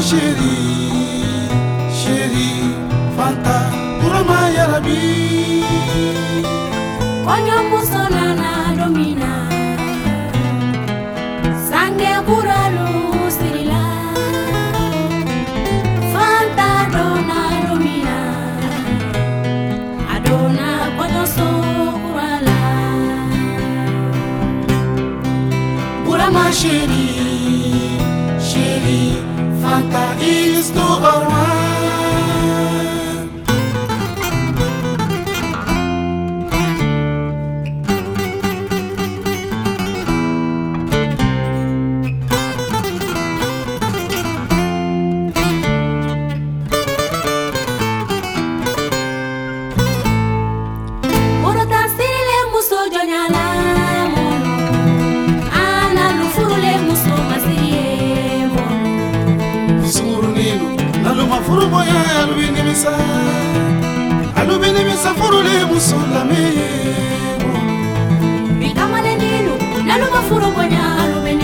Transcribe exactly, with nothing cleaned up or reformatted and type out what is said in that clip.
chérie, chérie, Fanta, Burama Yarabi. Konya musolana domina, sange buralu sirila. Fanta dona domina, adona konya so kurala. Burama chérie, chérie, Fanta is number one. Furu boya alubini misa, alubini misa furu le musolame. Bikamale ninu, nalu mafuru boya alubini.